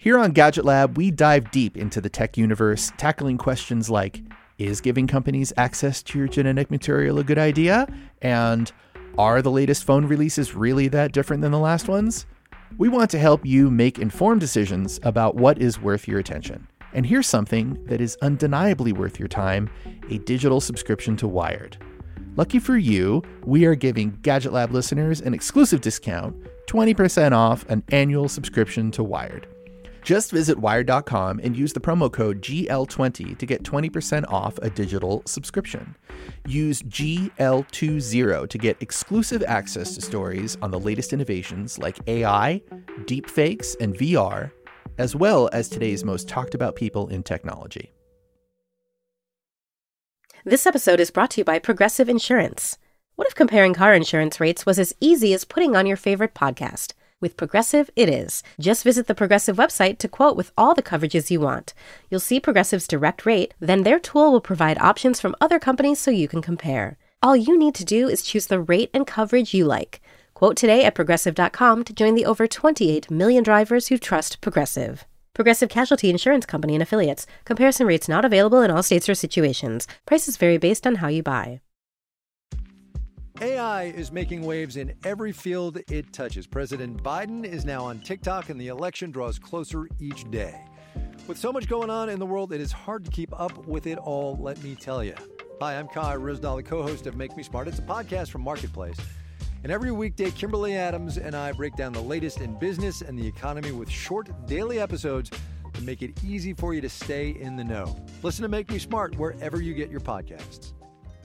Here on Gadget Lab, we dive deep into the tech universe, tackling questions like, is giving companies access to your genetic material a good idea? And are the latest phone releases really that different than the last ones? We want to help you make informed decisions about what is worth your attention. And here's something that is undeniably worth your time, a digital subscription to Wired. Lucky for you, we are giving Gadget Lab listeners an exclusive discount, 20% off an annual subscription to Wired. Just visit Wired.com and use the promo code GL20 to get 20% off a digital subscription. Use GL20 to get exclusive access to stories on the latest innovations like AI, deepfakes, and VR, as well as today's most talked about people in technology. This episode is brought to you by Progressive Insurance. What if comparing car insurance rates was as easy as putting on your favorite podcast? With Progressive, it is. Just visit the Progressive website to quote with all the coverages you want. You'll see Progressive's direct rate, then their tool will provide options from other companies so you can compare. All you need to do is choose the rate and coverage you like. Quote today at Progressive.com to join the over 28 million drivers who trust Progressive. Progressive Casualty Insurance Company and Affiliates. Comparison rates not available in all states or situations. Prices vary based on how you buy. AI is making waves in every field it touches. President Biden is now on TikTok, and the election draws closer each day. With so much going on in the world, it is hard to keep up with it all, let me tell you. Hi, I'm Kai Ryssdal, the co-host of Make Me Smart. It's a podcast from Marketplace. And every weekday, Kimberly Adams and I break down the latest in business and the economy with short daily episodes to make it easy for you to stay in the know. Listen to Make Me Smart wherever you get your podcasts.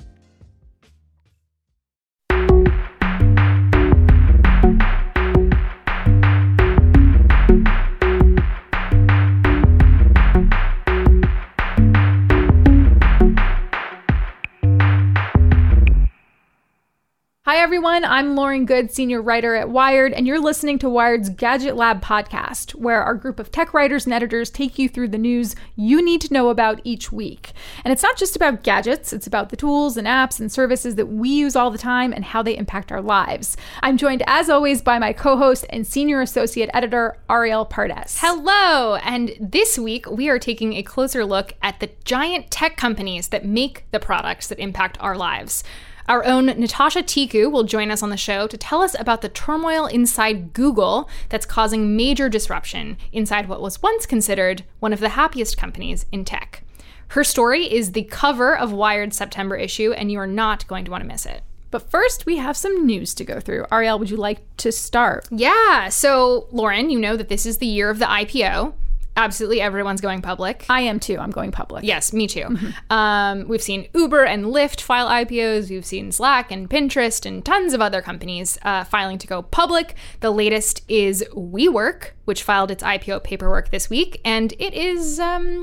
Hi everyone, I'm Lauren Good, senior writer at Wired, and you're listening to Wired's Gadget Lab podcast, where our group of tech writers and editors take you through the news you need to know about each week. And it's not just about gadgets, it's about the tools and apps and services that we use all the time and how they impact our lives. I'm joined, as always, by my co-host and senior associate editor, Ariel Pardes. Hello, and this week we are taking a closer look at the giant tech companies that make the products that impact our lives. Our own Natasha Tiku will join us on the show to tell us about the turmoil inside Google that's causing major disruption inside what was once considered one of the happiest companies in tech. Her story is the cover of Wired's September issue, and you are not going to want to miss it. But first, we have some news to go through. Ariel, would you like to start? Yeah, so Lauren, you know that this is the year of the IPO. Absolutely everyone's going public. I am too. I'm going public. Yes, me too. We've seen Uber and Lyft file IPOs. We've seen Slack and Pinterest and tons of other companies filing to go public. The latest is WeWork, which filed its IPO paperwork this week. And it is,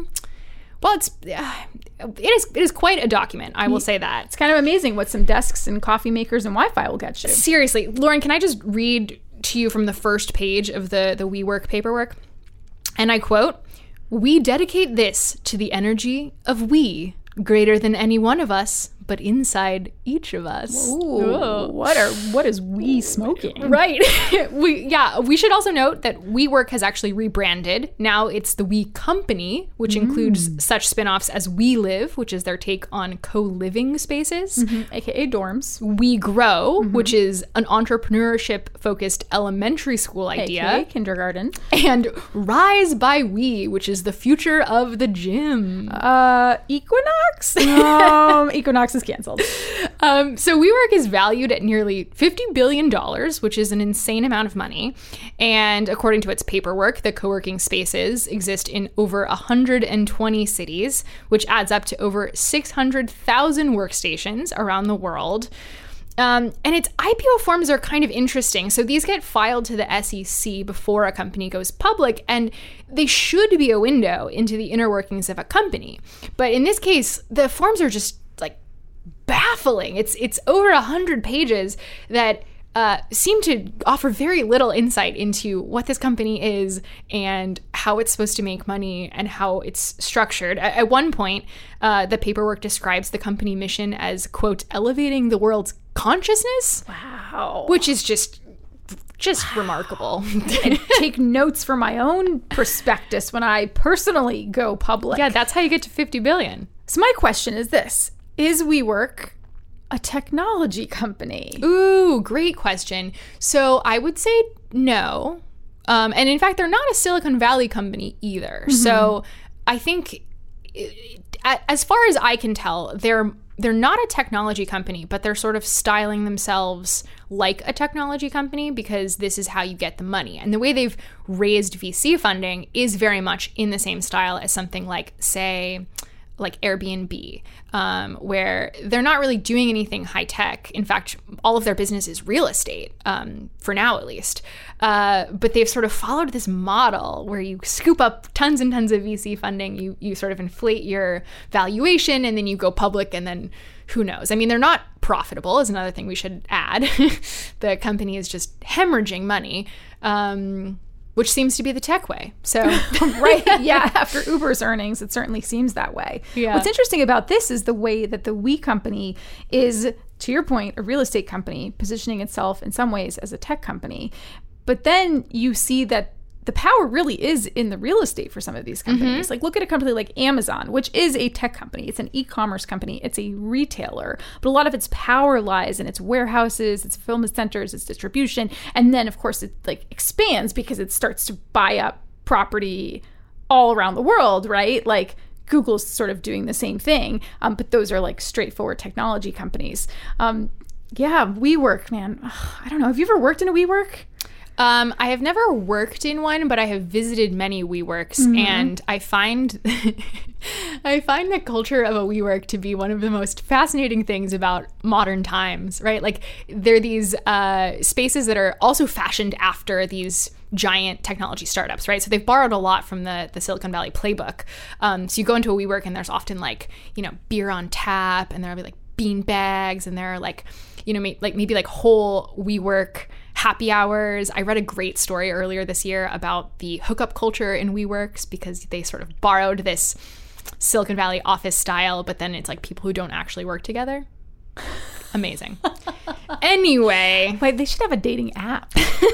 it is quite a document, I will say that. It's kind of amazing what some desks and coffee makers and Wi-Fi will get you. Seriously. Lauren, can I just read to you from the first page of the WeWork paperwork? And I quote, "We dedicate this to the energy of we, greater than any one of us, but inside each of us." Ooh, what is we smoking? Right. We should also note that WeWork has actually rebranded. Now it's the We Company, which includes such spinoffs as We Live, which is their take on co-living spaces, aka dorms. We Grow, which is an entrepreneurship-focused elementary school idea, aka kindergarten, and Rise by We, which is the future of the gym. Equinox. Equinox is canceled. So WeWork is valued at nearly $50 billion, which is an insane amount of money. And according to its paperwork, the co-working spaces exist in over 120 cities, which adds up to over 600,000 workstations around the world. And its IPO forms are kind of interesting. So these get filed to the SEC before a company goes public, and they should be a window into the inner workings of a company. But in this case, the forms are just like baffling. It's over 100 pages that seem to offer very little insight into what this company is and how it's supposed to make money and how it's structured. At one point, the paperwork describes the company mission as, quote, elevating the world's consciousness. Wow. Which is just just remarkable. And take notes for my own prospectus when I personally go public. Yeah, that's how you get to 50 billion. So my question is this: is WeWork a technology company? Ooh, great question. So I would say no. And in fact, they're not a Silicon Valley company either. So I think, as far as I can tell, they're not a technology company, but they're sort of styling themselves like a technology company because this is how you get the money. And the way they've raised VC funding is very much in the same style as something like, say, like Airbnb, where they're not really doing anything high tech. In fact, all of their business is real estate, for now at least. But they've sort of followed this model where you scoop up tons and tons of VC funding, you sort of inflate your valuation, and then you go public, and then who knows? I mean, they're not profitable is another thing we should add. The company is just hemorrhaging money. Which seems to be the tech way. So, right. Yeah. After Uber's earnings, it certainly seems that way. Yeah. What's interesting about this is the way that the We company is, to your point, a real estate company positioning itself in some ways as a tech company. But then you see that the power really is in the real estate for some of these companies. Like, look at a company like Amazon, which is a tech company. It's an e-commerce company. It's a retailer. But a lot of its power lies in its warehouses, its fulfillment centers, its distribution. And then, of course, it like expands because it starts to buy up property all around the world, right? Like, Google's sort of doing the same thing. But those are like straightforward technology companies. Yeah, WeWork, man. I don't know. Have you ever worked in a WeWork? I have never worked in one, but I have visited many WeWorks, and I find the culture of a WeWork to be one of the most fascinating things about modern times, right? Like, they're these spaces that are also fashioned after these giant technology startups, right? So they've borrowed a lot from the Silicon Valley playbook. So you go into a WeWork and there's often like, beer on tap, and there'll be like bean bags, and there are like, maybe like whole WeWork happy hours. I read a great story earlier this year about the hookup culture in WeWorks because they sort of borrowed this Silicon Valley office style, but then it's like people who don't actually work together. Amazing. Anyway. Wait, they should have a dating app.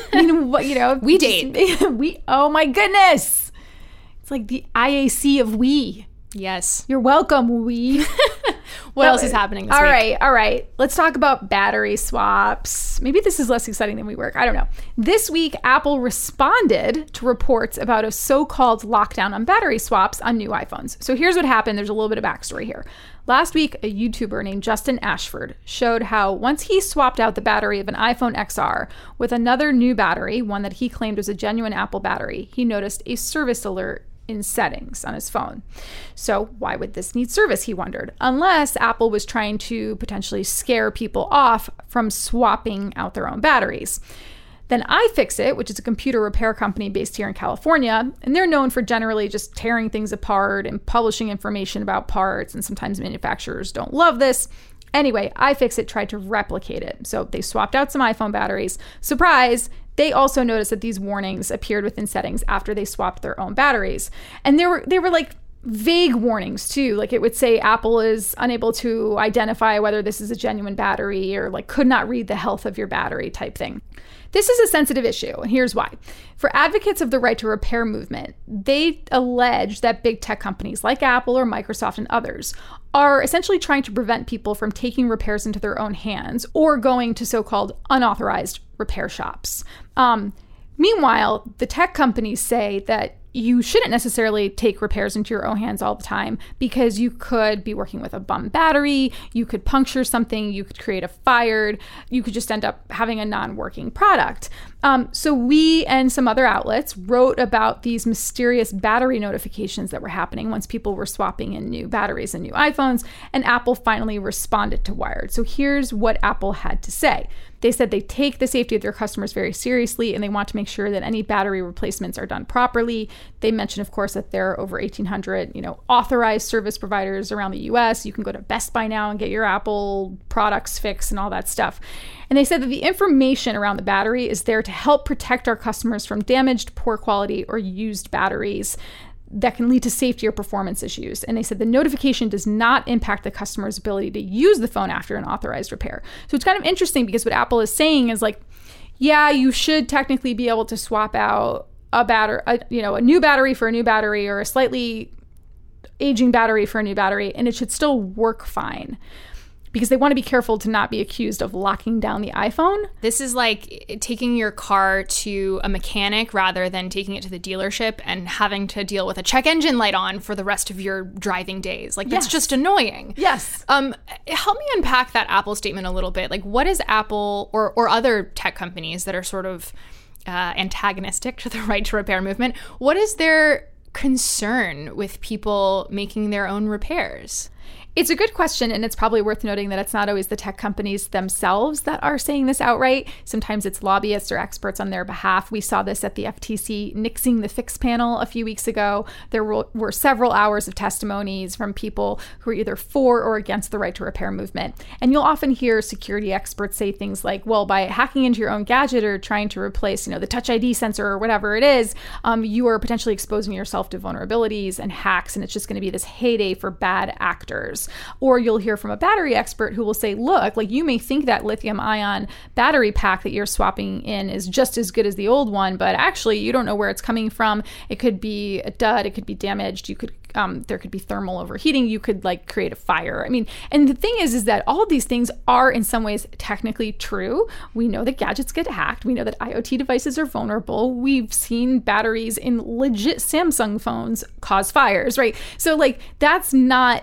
We date. Oh my goodness. It's like the IAC of We. Yes. You're welcome, We. What else is happening this week? All right. Let's talk about battery swaps. Maybe this is less exciting than WeWork. I don't know. This week, Apple responded to reports about a so-called lockdown on battery swaps on new iPhones. So here's what happened. There's a little bit of backstory here. Last week, a YouTuber named Justin Ashford showed how once he swapped out the battery of an iPhone XR with another new battery, one that he claimed was a genuine Apple battery, he noticed a service alert in settings on his phone. So why would this need service, he wondered, unless Apple was trying to potentially scare people off from swapping out their own batteries. Then iFixit, which is a computer repair company based here in California, and they're known for generally just tearing things apart and publishing information about parts, and sometimes manufacturers don't love this. Anyway, iFixit tried to replicate it. So they swapped out some iPhone batteries. Surprise! They also noticed that these warnings appeared within settings after they swapped their own batteries. And they were like vague warnings too. Like it would say Apple is unable to identify whether this is a genuine battery, or like could not read the health of your battery type thing. This is a sensitive issue, and here's why. For advocates of the right to repair movement, they allege that big tech companies like Apple or Microsoft and others are essentially trying to prevent people from taking repairs into their own hands or going to so-called unauthorized repair shops. Meanwhile, the tech companies say that you shouldn't necessarily take repairs into your own hands all the time because you could be working with a bum battery, you could puncture something, you could create a fire, you could just end up having a non-working product. So we and some other outlets wrote about these mysterious battery notifications that were happening once people were swapping in new batteries and new iPhones, and Apple finally responded to Wired. So here's what Apple had to say. They said they take the safety of their customers very seriously, and they want to make sure that any battery replacements are done properly. They mentioned, of course, that there are over 1,800, authorized service providers around the U.S. You can go to Best Buy now and get your Apple products fixed and all that stuff. And they said that the information around the battery is there to help protect our customers from damaged, poor quality, or used batteries that can lead to safety or performance issues. And they said the notification does not impact the customer's ability to use the phone after an authorized repair. So it's kind of interesting because what Apple is saying is like, yeah, you should technically be able to swap out a new battery for a new battery, or a slightly aging battery for a new battery, and it should still work fine. Because they want to be careful to not be accused of locking down the iPhone. This is like taking your car to a mechanic rather than taking it to the dealership and having to deal with a check engine light on for the rest of your driving days. Like, that's just annoying. Yes. Help me unpack that Apple statement a little bit. Like, what is Apple or other tech companies that are sort of antagonistic to the right to repair movement? What is their concern with people making their own repairs? It's a good question, and it's probably worth noting that it's not always the tech companies themselves that are saying this outright. Sometimes it's lobbyists or experts on their behalf. We saw this at the FTC Nixing the Fix panel a few weeks ago. There were several hours of testimonies from people who are either for or against the right to repair movement. And you'll often hear security experts say things like, well, by hacking into your own gadget or trying to replace, the Touch ID sensor or whatever it is, you are potentially exposing yourself to vulnerabilities and hacks, and it's just going to be this heyday for bad actors. Or you'll hear from a battery expert who will say, look, like, you may think that lithium ion battery pack that you're swapping in is just as good as the old one, but actually you don't know where it's coming from. It could be a dud, it could be damaged, there could be thermal overheating, you could create a fire. And the thing is that all of these things are in some ways technically true. We know that gadgets get hacked. We know that IoT devices are vulnerable. We've seen batteries in legit Samsung phones cause fires, right? So that's not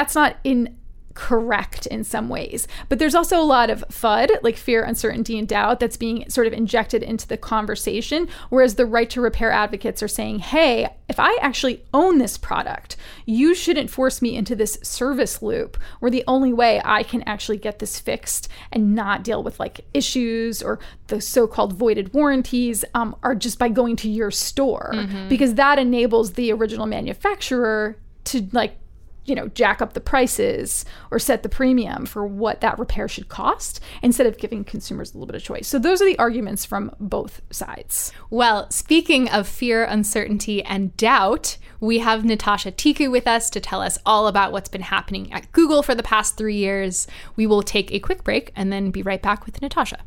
incorrect in some ways. But there's also a lot of FUD, like fear, uncertainty, and doubt, that's being sort of injected into the conversation, whereas the right to repair advocates are saying, hey, if I actually own this product, you shouldn't force me into this service loop where the only way I can actually get this fixed and not deal with issues or the so-called voided warranties are just by going to your store, because that enables the original manufacturer to jack up the prices or set the premium for what that repair should cost instead of giving consumers a little bit of choice. So those are the arguments from both sides. Well, speaking of fear, uncertainty, and doubt, we have Natasha Tiku with us to tell us all about what's been happening at Google for the past 3 years. We will take a quick break and then be right back with Natasha.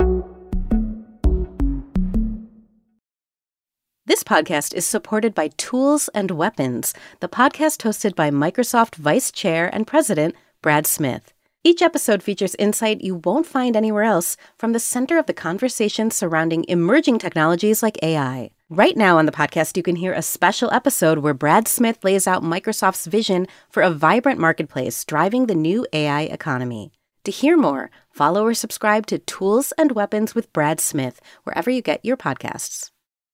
This podcast is supported by Tools and Weapons, the podcast hosted by Microsoft Vice Chair and President Brad Smith. Each episode features insight you won't find anywhere else from the center of the conversation surrounding emerging technologies like AI. Right now on the podcast, you can hear a special episode where Brad Smith lays out Microsoft's vision for a vibrant marketplace driving the new AI economy. To hear more, follow or subscribe to Tools and Weapons with Brad Smith wherever you get your podcasts.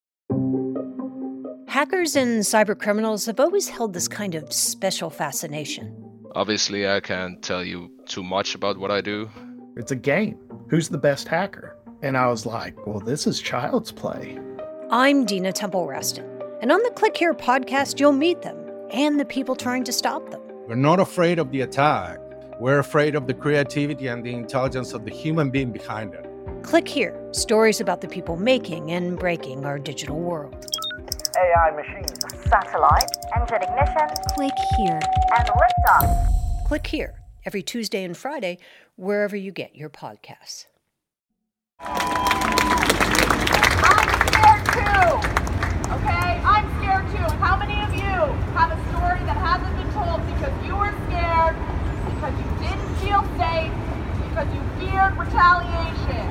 Hackers and cybercriminals have always held this kind of special fascination. Obviously, I can't tell you too much about what I do. It's a game. Who's the best hacker? And I was like, well, this is child's play. I'm Dina Temple-Raston, and on the Click Here podcast, you'll meet them and the people trying to stop them. We're not afraid of the attack. We're afraid of the creativity and the intelligence of the human being behind it. Click Here, stories about the people making and breaking our digital world. AI machines, satellite, engine ignition, Click Here, and liftoff. Click Here, every Tuesday and Friday, wherever you get your podcasts. I'm scared too, okay? I'm scared too. How many of you have a story that hasn't been told because you were scared, because you didn't feel safe, because you feared retaliation?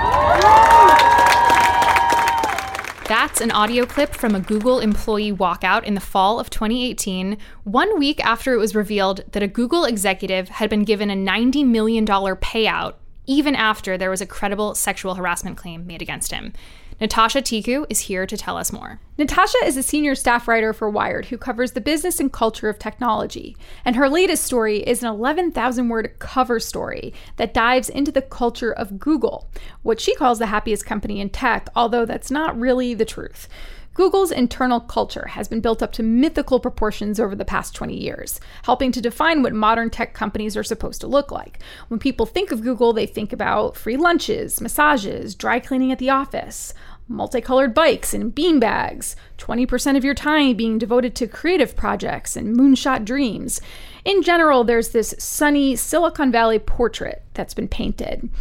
That's an audio clip from a Google employee walkout in the fall of 2018, 1 week after it was revealed that a Google executive had been given a $90 million payout, even after there was a credible sexual harassment claim made against him. Natasha Tiku is here to tell us more. Natasha is a senior staff writer for Wired who covers the business and culture of technology. And her latest story is an 11,000-word cover story that dives into the culture of Google, what she calls the happiest company in tech, although that's not really the truth. Google's internal culture has been built up to mythical proportions over the past 20 years, helping to define what modern tech companies are supposed to look like. When people think of Google, they think about free lunches, massages, dry cleaning at the office, multicolored bikes and beanbags, 20% of your time being devoted to creative projects and moonshot dreams. In general, there's this sunny Silicon Valley portrait that's been painted.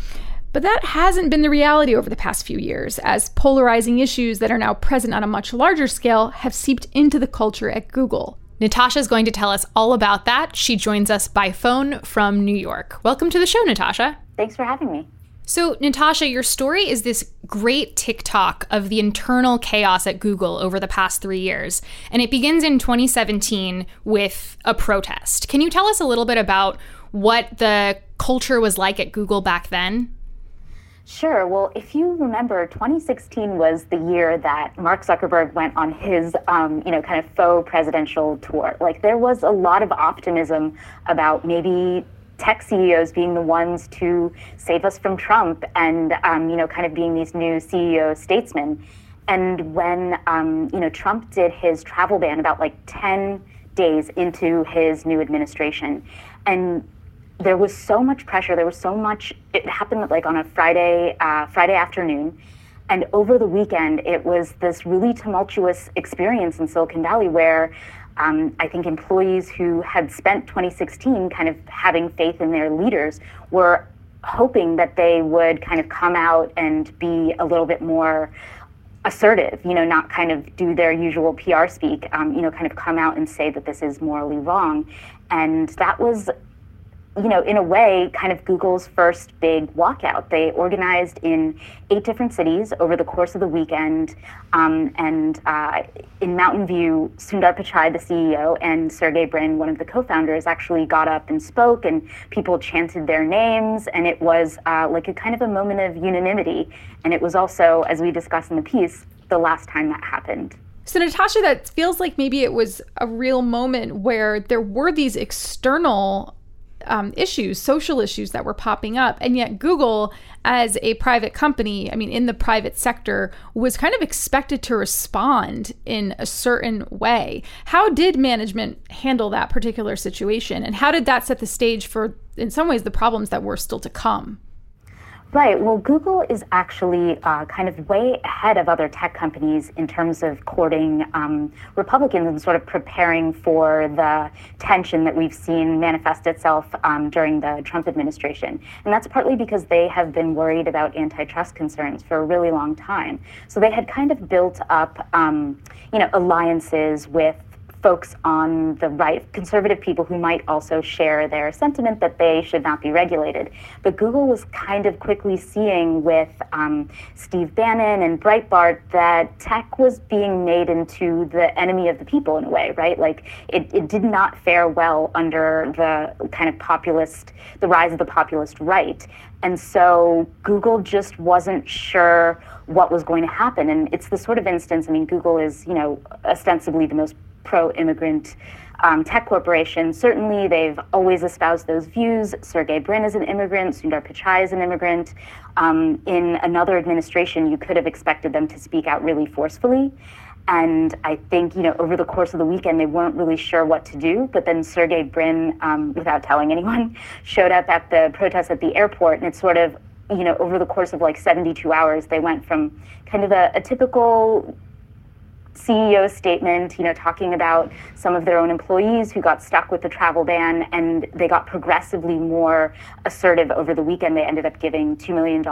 But that hasn't been the reality over the past few years, as polarizing issues that are now present on a much larger scale have seeped into the culture at Google. Natasha is going to tell us all about that. She joins us by phone from New York. Welcome to the show, Natasha. Thanks for having me. So, Natasha, your story is this great TikTok of the internal chaos at Google over the past 3 years. And it begins in 2017 with a protest. Can you tell us a little bit about what the culture was like at Google back then? Sure. Well, if you remember, 2016 was the year that Mark Zuckerberg went on his, kind of faux presidential tour. Like, there was a lot of optimism about maybe tech CEOs being the ones to save us from Trump and, kind of being these new CEO statesmen. And when, Trump did his travel ban about 10 days into his new administration, and there was so much pressure, there was so much, it happened on a Friday afternoon. And over the weekend, it was this really tumultuous experience in Silicon Valley where I think employees who had spent 2016 kind of having faith in their leaders were hoping that they would kind of come out and be a little bit more assertive, not kind of do their usual PR speak, kind of come out and say that this is morally wrong. And that was, in a way, kind of Google's first big walkout. They organized in 8 different cities over the course of the weekend. In Mountain View, Sundar Pichai, the CEO, and Sergey Brin, one of the co-founders, actually got up and spoke, and people chanted their names. And it was a kind of a moment of unanimity. And it was also, as we discussed in the piece, the last time that happened. So, Natasha, that feels like maybe it was a real moment where there were these external issues, social issues that were popping up. And yet Google, as a private company, in the private sector, was kind of expected to respond in a certain way. How did management handle that particular situation? And how did that set the stage for, in some ways, the problems that were still to come? Right. Well, Google is actually kind of way ahead of other tech companies in terms of courting Republicans and sort of preparing for the tension that we've seen manifest itself during the Trump administration. And that's partly because they have been worried about antitrust concerns for a really long time. So they had kind of built up, alliances with folks on the right, conservative people who might also share their sentiment that they should not be regulated. But Google was kind of quickly seeing with Steve Bannon and Breitbart that tech was being made into the enemy of the people in a way, right? Like it did not fare well under the kind of the rise of the populist right. And so Google just wasn't sure what was going to happen. And it's the sort of instance, Google is, ostensibly the most pro-immigrant tech corporation. Certainly, they've always espoused those views. Sergey Brin is an immigrant. Sundar Pichai is an immigrant. In another administration, you could have expected them to speak out really forcefully. And I think, over the course of the weekend, they weren't really sure what to do. But then Sergey Brin, without telling anyone, showed up at the protest at the airport. And it's sort of, over the course of 72 hours, they went from kind of a typical CEO statement, talking about some of their own employees who got stuck with the travel ban, and they got progressively more assertive over the weekend. They ended up giving $2 million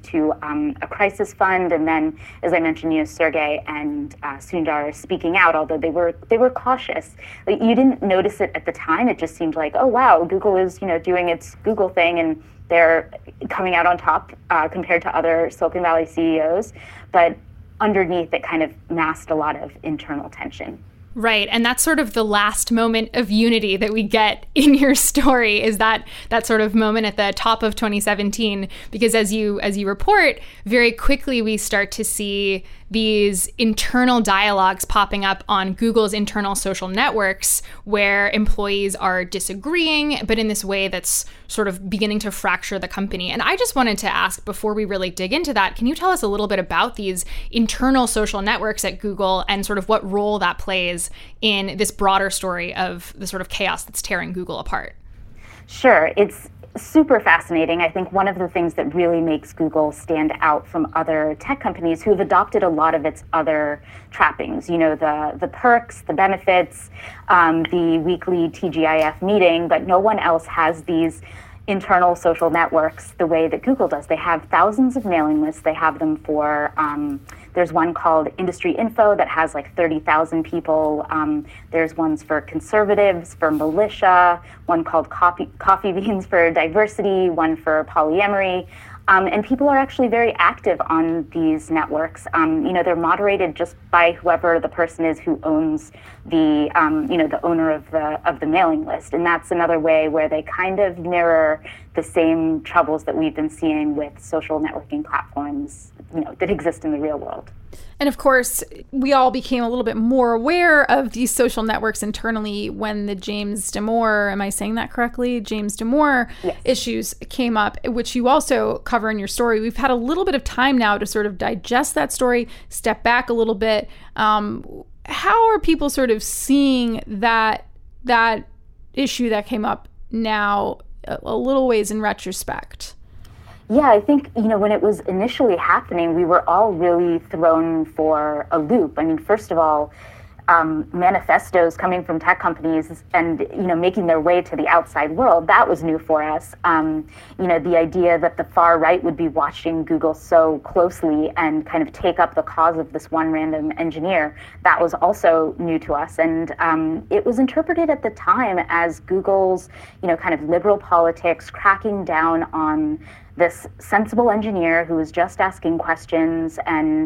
to a crisis fund, and then, as I mentioned, Sergey and Sundar speaking out, although they were cautious. You didn't notice it at the time. It just seemed like, oh wow, Google is doing its Google thing, and they're coming out on top compared to other Silicon Valley CEOs, but underneath, it kind of masked a lot of internal tension. Right. And that's sort of the last moment of unity that we get in your story, is that sort of moment at the top of 2017, because as you report, very quickly we start to see these internal dialogues popping up on Google's internal social networks where employees are disagreeing, but in this way that's sort of beginning to fracture the company. And I just wanted to ask, before we really dig into that, can you tell us a little bit about these internal social networks at Google and sort of what role that plays in this broader story of the sort of chaos that's tearing Google apart? Sure. It's super fascinating. I think one of the things that really makes Google stand out from other tech companies who have adopted a lot of its other trappings, the perks, the benefits, the weekly TGIF meeting, but no one else has these internal social networks the way that Google does. They have thousands of mailing lists. They have them for, there's one called Industry Info that has like 30,000 people. There's ones for conservatives, for militia, one called Coffee Beans for diversity, one for polyamory. And people are actually very active on these networks. They're moderated just by whoever the person is who owns the, the owner of the mailing list. And that's another way where they kind of mirror the same troubles that we've been seeing with social networking platforms, that exist in the real world. And of course, we all became a little bit more aware of these social networks internally when the James Damore, am I saying that correctly? James Damore issues came up, which you also cover in your story. We've had a little bit of time now to sort of digest that story, step back a little bit. How are people sort of seeing that issue that came up now a little ways in retrospect? Yeah, I think, when it was initially happening, we were all really thrown for a loop. I mean, first of all, manifestos coming from tech companies and, making their way to the outside world, that was new for us. The idea that the far right would be watching Google so closely and kind of take up the cause of this one random engineer, that was also new to us. And it was interpreted at the time as Google's, kind of liberal politics cracking down on this sensible engineer who was just asking questions and,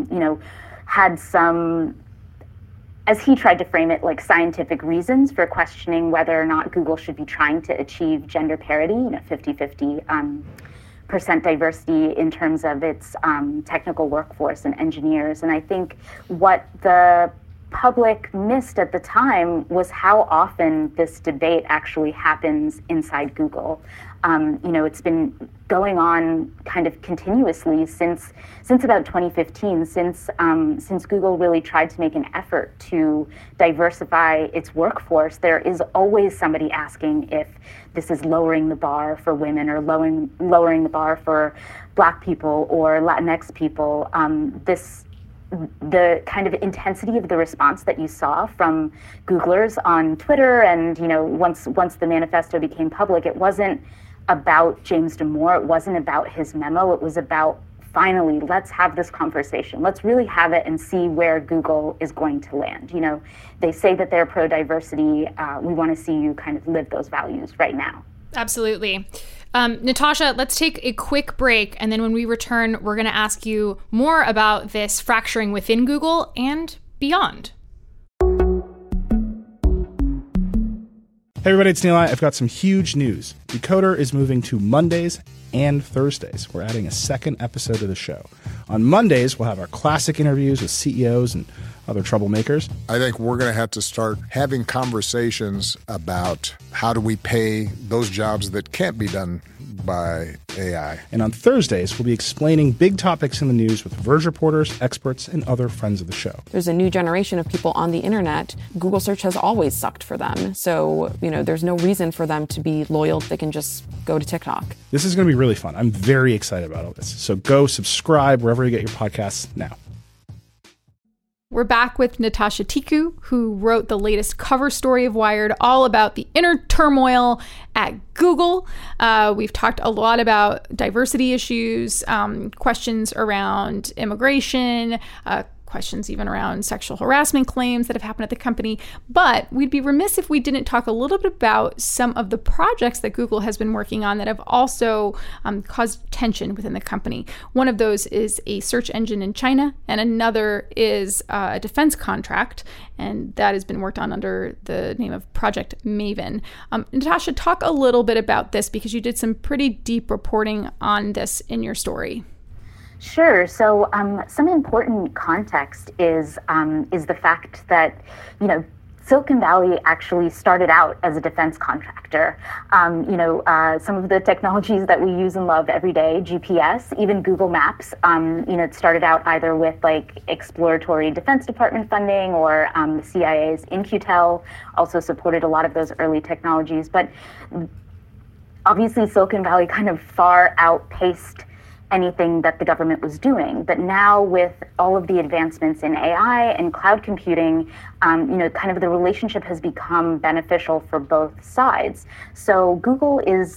had some, as he tried to frame it, like scientific reasons for questioning whether or not Google should be trying to achieve gender parity, 50-50 percent diversity in terms of its technical workforce and engineers. And I think what the public missed at the time was how often this debate actually happens inside Google. It's been going on kind of continuously since about 2015, since Google really tried to make an effort to diversify its workforce. There is always somebody asking if this is lowering the bar for women or lowering the bar for Black people or Latinx people. The kind of intensity of the response that you saw from Googlers on Twitter and, once the manifesto became public, it wasn't about James Damore. It wasn't about his memo. It was about, finally, let's have this conversation. Let's really have it and see where Google is going to land. They say that they're pro-diversity. We want to see you kind of live those values right now. Absolutely. Natasha, let's take a quick break. And then when we return, we're going to ask you more about this fracturing within Google and beyond. Hey everybody, it's Neil. I've got some huge news. Decoder is moving to Mondays and Thursdays. We're adding a second episode to the show. On Mondays, we'll have our classic interviews with CEOs and other troublemakers. I think we're going to have to start having conversations about how do we pay those jobs that can't be done by AI. And on Thursdays, we'll be explaining big topics in the news with Verge reporters, experts, and other friends of the show. There's a new generation of people on the internet. Google search has always sucked for them. So, there's no reason for them to be loyal. They can just go to TikTok. This is going to be really fun. I'm very excited about all this. So go subscribe wherever you get your podcasts now. We're back with Natasha Tiku, who wrote the latest cover story of Wired, all about the inner turmoil at Google. We've talked a lot about diversity issues, questions around immigration, questions even around sexual harassment claims that have happened at the company. But we'd be remiss if we didn't talk a little bit about some of the projects that Google has been working on that have also caused tension within the company. One of those is a search engine in China, and another is a defense contract, and that has been worked on under the name of Project Maven. Natasha, talk a little bit about this because you did some pretty deep reporting on this in your story. Sure. So some important context is the fact that, Silicon Valley actually started out as a defense contractor. Some of the technologies that we use and love every day, GPS, even Google Maps, it started out either with like exploratory Defense Department funding or the CIA's In-Q-Tel also supported a lot of those early technologies. But obviously Silicon Valley kind of far outpaced anything that the government was doing. But now with all of the advancements in AI and cloud computing, kind of the relationship has become beneficial for both sides. So Google is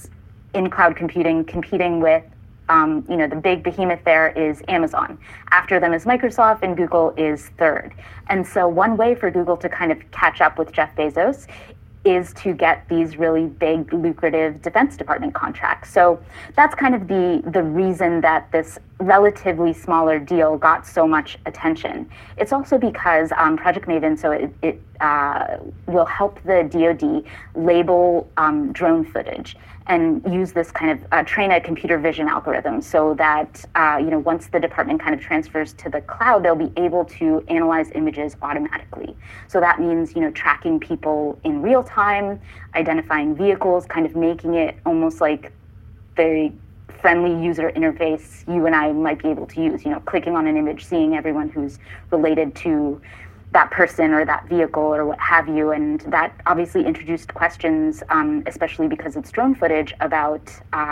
in cloud computing, competing with the big behemoth there is Amazon. After them is Microsoft, and Google is third. And so one way for Google to kind of catch up with Jeff Bezos is to get these really big, lucrative Defense Department contracts. So that's kind of the reason that this relatively smaller deal got so much attention. It's also because Project Maven, so it will help the DoD label drone footage and use this kind of train a computer vision algorithm so that once the department kind of transfers to the cloud, they'll be able to analyze images automatically. So that means tracking people in real time, identifying vehicles, kind of making it almost like the friendly user interface you and I might be able to use. Clicking on an image, seeing everyone who's related to that person or that vehicle or what have you. And that obviously introduced questions, especially because it's drone footage, about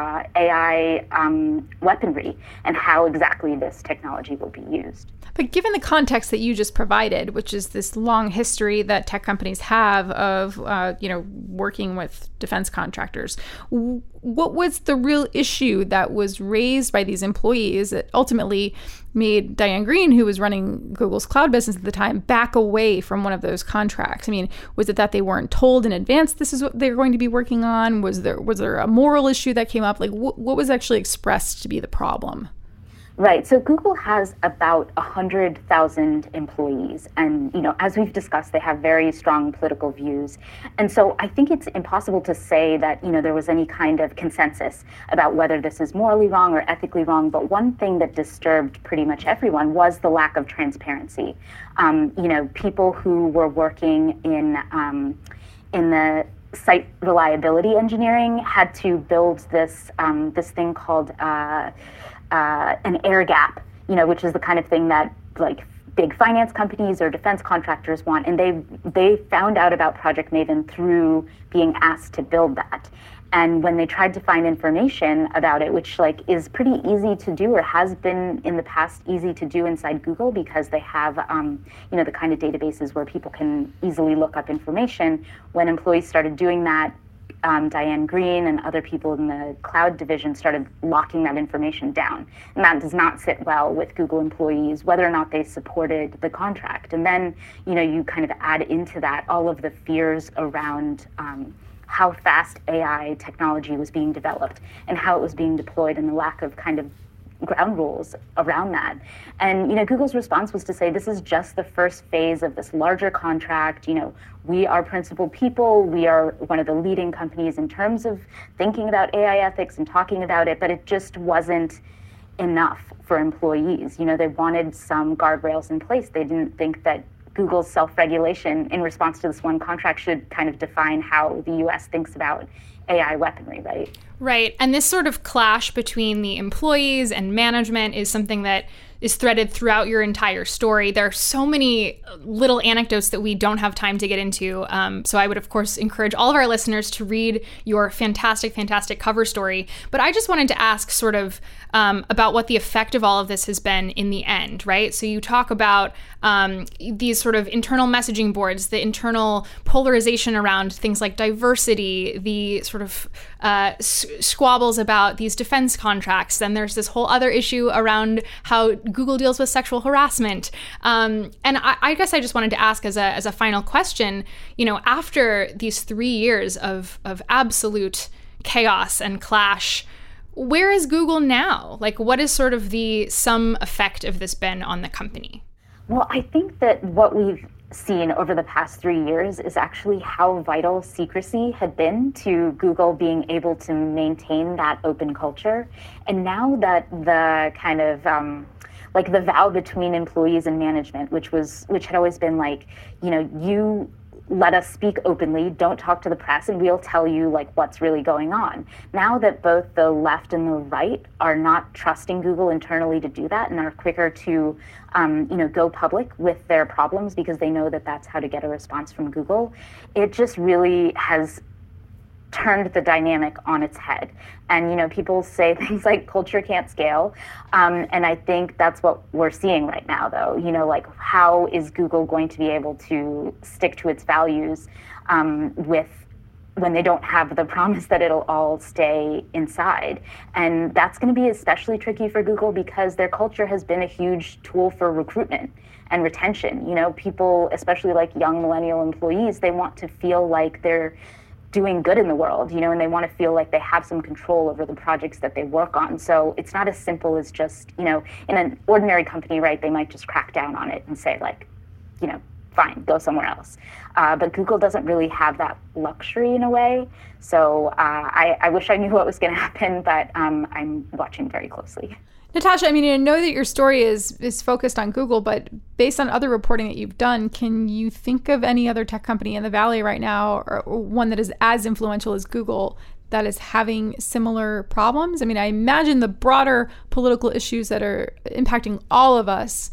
AI weaponry and how exactly this technology will be used. But given the context that you just provided, which is this long history that tech companies have of, working with defense contractors, what was the real issue that was raised by these employees that ultimately made Diane Greene, who was running Google's cloud business at the time, back away from one of those contracts? I mean, was it that they weren't told in advance this is what they're going to be working on? Was there a moral issue that came up? Like, what was actually expressed to be the problem? Right. So Google has about 100,000 employees. And, as we've discussed, they have very strong political views. And so I think it's impossible to say that, there was any kind of consensus about whether this is morally wrong or ethically wrong. But one thing that disturbed pretty much everyone was the lack of transparency. People who were working in the site reliability engineering had to build this thing called an air gap, which is the kind of thing that like big finance companies or defense contractors want. And they found out about Project Maven through being asked to build that. And when they tried to find information about it, which is pretty easy to do or has been in the past easy to do inside Google because they have, the kind of databases where people can easily look up information, when employees started doing that, Diane Greene and other people in the cloud division started locking that information down. And that does not sit well with Google employees, whether or not they supported the contract. And then, you kind of add into that all of the fears around how fast AI technology was being developed and how it was being deployed, and the lack of kind of ground rules around that. And Google's response was to say, this is just the first phase of this larger contract. We are principled people. We are one of the leading companies in terms of thinking about AI ethics and talking about it, but it just wasn't enough for employees. They wanted some guardrails in place. They didn't think that Google's self-regulation in response to this one contract should kind of define how the US thinks about AI weaponry, right? Right. And this sort of clash between the employees and management is something that is threaded throughout your entire story. There are so many little anecdotes that we don't have time to get into. So I would, of course, encourage all of our listeners to read your fantastic, fantastic cover story. But I just wanted to ask sort of about what the effect of all of this has been in the end, right? So you talk about these sort of internal messaging boards, the internal polarization around things like diversity, the sort of squabbles about these defense contracts. Then there's this whole other issue around how Google deals with sexual harassment. And I guess I just wanted to ask as a final question, after these 3 years of absolute chaos and clash, where is Google now? Like, what is sort of the sum effect of this been on the company? Well, I think that what we've seen over the past 3 years is actually how vital secrecy had been to Google being able to maintain that open culture. And now that the kind of the vow between employees and management, which had always been you let us speak openly, don't talk to the press, and we'll tell you what's really going on. Now that both the left and the right are not trusting Google internally to do that and are quicker to go public with their problems because they know that that's how to get a response from Google, it just really has turned the dynamic on its head. And, people say things like culture can't scale. And I think that's what we're seeing right now, though. How is Google going to be able to stick to its values with when they don't have the promise that it'll all stay inside. And that's going to be especially tricky for Google because their culture has been a huge tool for recruitment and retention. You know, people, especially like young millennial employees, they want to feel like they're doing good in the world, you know, and they want to feel like they have some control over the projects that they work on. So it's not as simple as just, you know, in an ordinary company, right, they might just crack down on it and say like, you know, fine, go somewhere else. But Google doesn't really have that luxury in a way. So I wish I knew what was going to happen, but I'm watching very closly. Natasha, I mean, I know that your story is focused on Google, but based on other reporting that you've done, can you think of any other tech company in the Valley right now, or one that is as influential as Google, that is having similar problems? I mean, I imagine the broader political issues that are impacting all of us,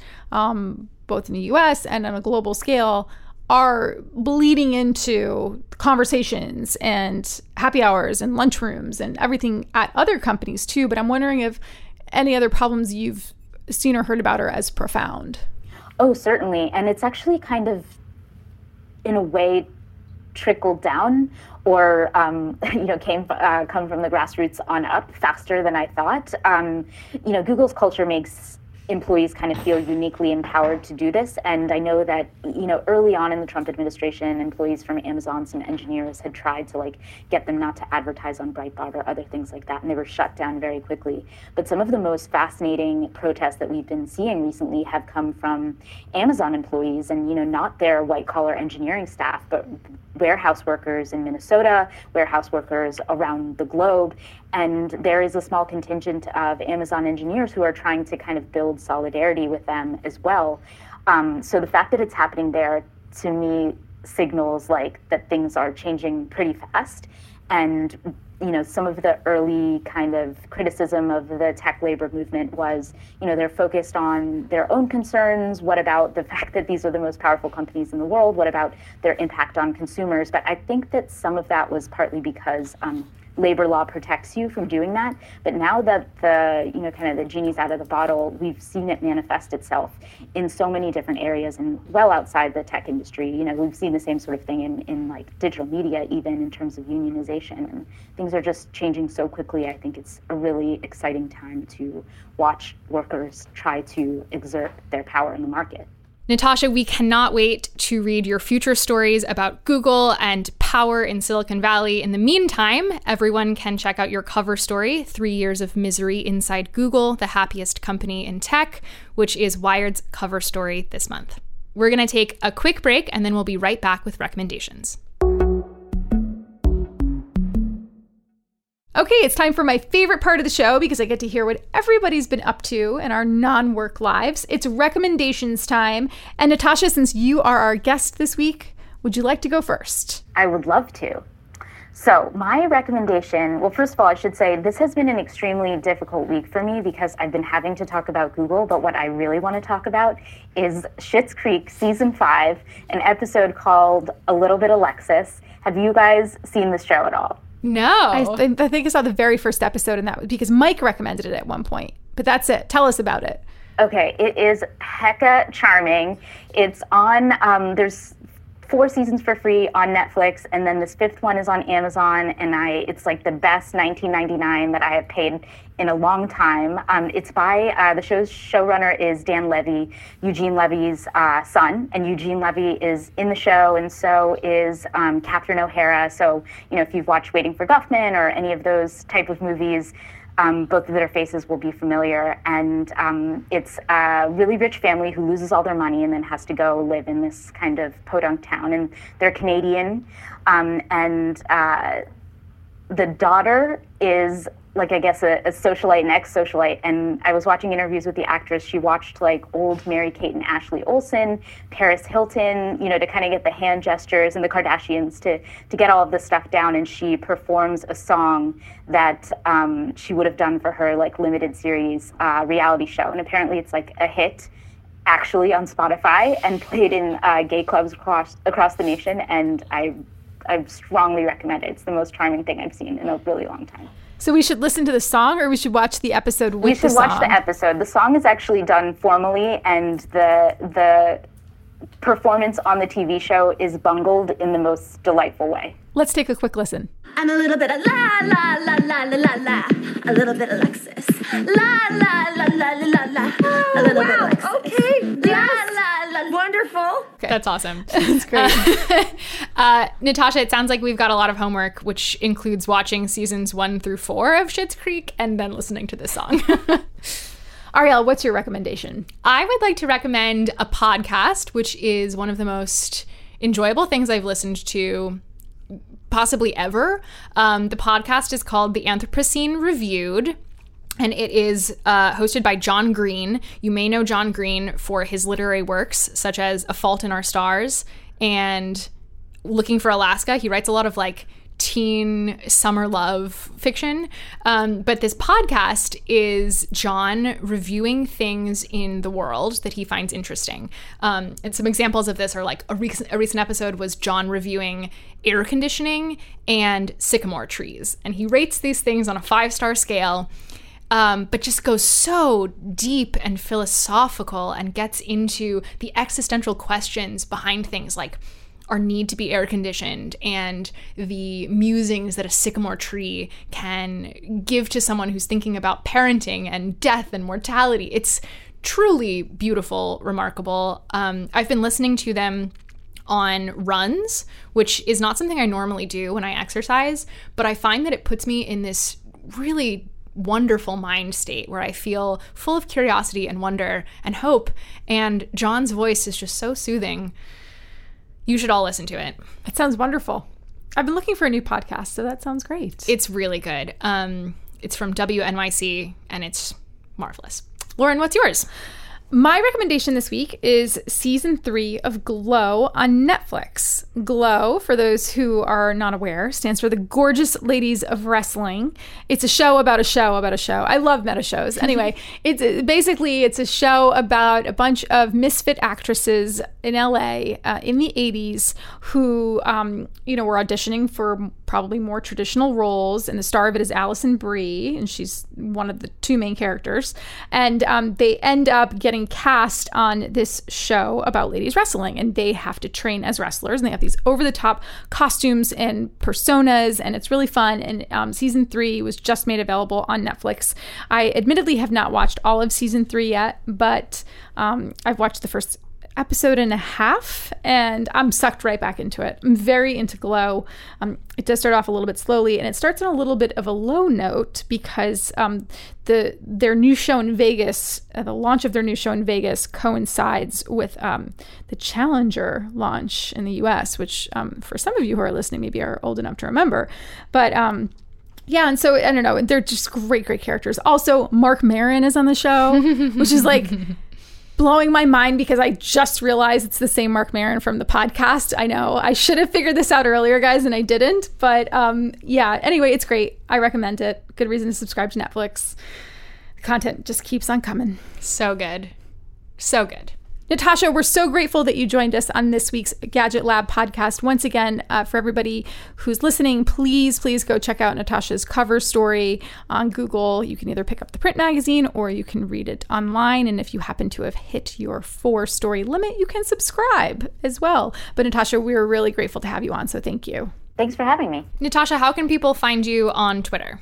both in the US and on a global scale, are bleeding into conversations and happy hours and lunchrooms and everything at other companies too. But I'm wondering if any other problems you've seen or heard about are as profound. Oh, certainly. And it's actually kind of, in a way, trickled down or, you know, come from the grassroots on up faster than I thought. You know, Google's culture makes employees kind of feel uniquely empowered to do this. And I know that, you know, early on in the Trump administration, employees from Amazon, some engineers had tried to like get them not to advertise on Breitbart or other things like that, and they were shut down very quickly. But some of the most fascinating protests that we've been seeing recently have come from Amazon employees, and, you know, not their white collar engineering staff, but warehouse workers in Minnesota, warehouse workers around the globe. And there is a small contingent of Amazon engineers who are trying to kind of build solidarity with them as well. So the fact that it's happening there, to me, signals like that things are changing pretty fast. And, you know, some of the early kind of criticism of the tech labor movement was, you know, they're focused on their own concerns. What about the fact that these are the most powerful companies in the world? What about their impact on consumers? But I think that some of that was partly because labor law protects you from doing that. But now that the, you know, kind of the genie's out of the bottle, we've seen it manifest itself in so many different areas and well outside the tech industry. You know, we've seen the same sort of thing in like digital media, even in terms of unionization, and things are just changing so quickly. I think it's a really exciting time to watch workers try to exert their power in the market. Natasha, we cannot wait to read your future stories about Google and power in Silicon Valley. In the meantime, everyone can check out your cover story, 3 Years of Misery Inside Google, the Happiest Company in Tech, which is Wired's cover story this month. We're going to take a quick break, and then we'll be right back with recommendations. Okay, it's time for my favorite part of the show because I get to hear what everybody's been up to in our non-work lives. It's recommendations time. And Natasha, since you are our guest this week, would you like to go first? I would love to. So my recommendation, well, first of all, I should say this has been an extremely difficult week for me because I've been having to talk about Google, but what I really want to talk about is Schitt's Creek Season 5, an episode called A Little Bit Alexis. Have you guys seen this show at all? No. I think I saw the very first episode, and that was because Mike recommended it at one point. But that's it. Tell us about it. Okay, it is hecka charming. It's on, there's 4 seasons for free on Netflix, and then this 5th one is on Amazon, and it's like the best $19.99 that I have paid in a long time. It's by, the show's showrunner is Dan Levy, Eugene Levy's son, and Eugene Levy is in the show, and so is Catherine O'Hara. So, you know, if you've watched Waiting for Guffman or any of those type of movies, both of their faces will be familiar. And it's a really rich family who loses all their money and then has to go live in this kind of podunk town. And they're Canadian. And the daughter is, like, I guess a socialite, an ex-socialite. And I was watching interviews with the actress. She watched like old Mary-Kate and Ashley Olsen, Paris Hilton, you know, to kind of get the hand gestures, and the Kardashians to get all of this stuff down. And she performs a song that she would have done for her like limited series reality show. And apparently it's like a hit actually on Spotify and played in gay clubs across the nation. And I strongly recommend it. It's the most charming thing I've seen in a really long time. So we should listen to the song, or we should watch the episode with the song? We should watch the episode. The song is actually done formally, and the performance on the TV show is bungled in the most delightful way. Let's take a quick listen. I'm a little bit of la la la la la la la, a little bit of Alexis. La la la la la la la, a little bit of Alexis. Okay, yes. La la la, wonderful. Okay. That's awesome. That's great. Natasha, it sounds like we've got a lot of homework, which includes watching seasons 1 through 4 of Schitt's Creek and then listening to this song. Ariel, what's your recommendation? I would like to recommend a podcast, which is one of the most enjoyable things I've listened to possibly ever. The podcast is called The Anthropocene Reviewed, and it is hosted by John Green. You may know John Green for his literary works, such as A Fault in Our Stars and Looking for Alaska. He writes a lot of like teen summer love fiction. But this podcast is John reviewing things in the world that he finds interesting. And some examples of this are like a recent episode was John reviewing air conditioning and sycamore trees. And he rates these things on a 5-star scale, but just goes so deep and philosophical and gets into the existential questions behind things like our need to be air conditioned and the musings that a sycamore tree can give to someone who's thinking about parenting and death and mortality. It's truly beautiful, remarkable. I've been listening to them on runs, which is not something I normally do when I exercise, but I find that it puts me in this really wonderful mind state where I feel full of curiosity and wonder and hope. And John's voice is just so soothing. You should all listen to it. It sounds wonderful. I've been looking for a new podcast, so that sounds great. It's really good. It's from WNYC, and it's marvelous. Lauren, what's yours? My recommendation this week is season 3 of Glow on Netflix. Glow, for those who are not aware, stands for the Gorgeous Ladies of Wrestling. It's a show about a show about a show. I love meta shows. Anyway, it's a show about a bunch of misfit actresses in LA in the 80s who, were auditioning for probably more traditional roles. And the star of it is Alison Brie, and she's one of the 2 main characters. And they end up getting cast on this show about ladies wrestling, and they have to train as wrestlers, and they have these over-the-top costumes and personas, and it's really fun. And season 3 was just made available on Netflix. I admittedly have not watched all of season 3 yet, but I've watched the first episode and a half, and I'm sucked right back into it. I'm very into Glow. It does start off a little bit slowly, and it starts on a little bit of a low note because their new show in Vegas, the launch of their new show in Vegas coincides with the Challenger launch in the US, which for some of you who are listening maybe are old enough to remember. But yeah, and so I don't know, they're just great characters. Also, Marc Maron is on the show, which is like blowing my mind because I just realized it's the same Marc Maron from the podcast. I know I should have figured this out earlier, guys, and I didn't. But yeah, anyway, it's great. I recommend it. Good reason to subscribe to Netflix. The content just keeps on coming. So good. So good. Natasha, we're so grateful that you joined us on this week's Gadget Lab podcast. Once again, for everybody who's listening, please go check out Natasha's cover story on Google. You can either pick up the print magazine or you can read it online. And if you happen to have hit your 4-story limit, you can subscribe as well. But Natasha, we're really grateful to have you on, so thank you. Thanks for having me. Natasha, how can people find you on Twitter?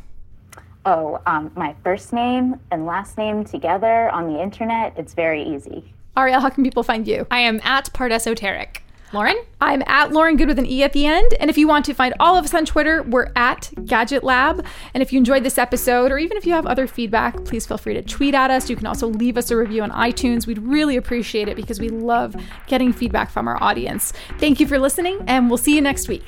My first name and last name together on the internet. It's very easy. Ariel, how can people find you? I am at Pardesoteric. Lauren? I'm at Lauren Good with an E at the end. And if you want to find all of us on Twitter, we're at Gadget Lab. And if you enjoyed this episode, or even if you have other feedback, please feel free to tweet at us. You can also leave us a review on iTunes. We'd really appreciate it because we love getting feedback from our audience. Thank you for listening, and we'll see you next week.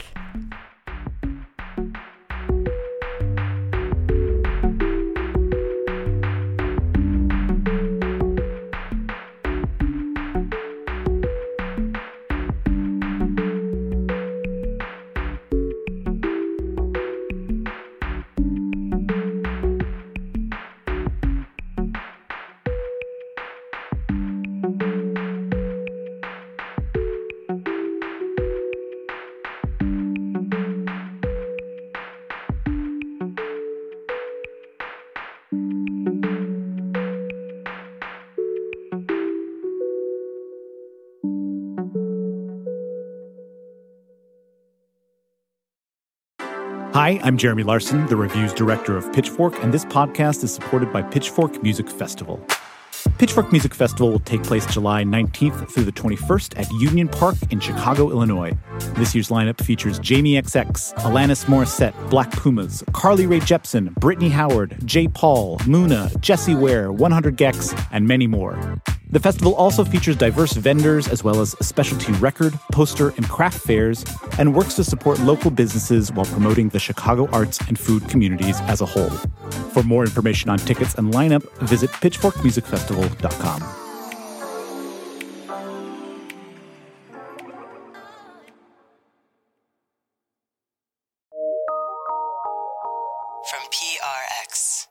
Hi, I'm Jeremy Larson, the reviews director of Pitchfork, and this podcast is supported by Pitchfork Music Festival. Pitchfork Music Festival will take place July 19th through the 21st at Union Park in Chicago, Illinois. This year's lineup features Jamie XX, Alanis Morissette, Black Pumas, Carly Rae Jepsen, Brittany Howard, J. Paul, Muna, Jessie Ware, 100 Gex, and many more. The festival also features diverse vendors as well as specialty record, poster, and craft fairs, and works to support local businesses while promoting the Chicago arts and food communities as a whole. For more information on tickets and lineup, visit pitchforkmusicfestival.com. From PRX.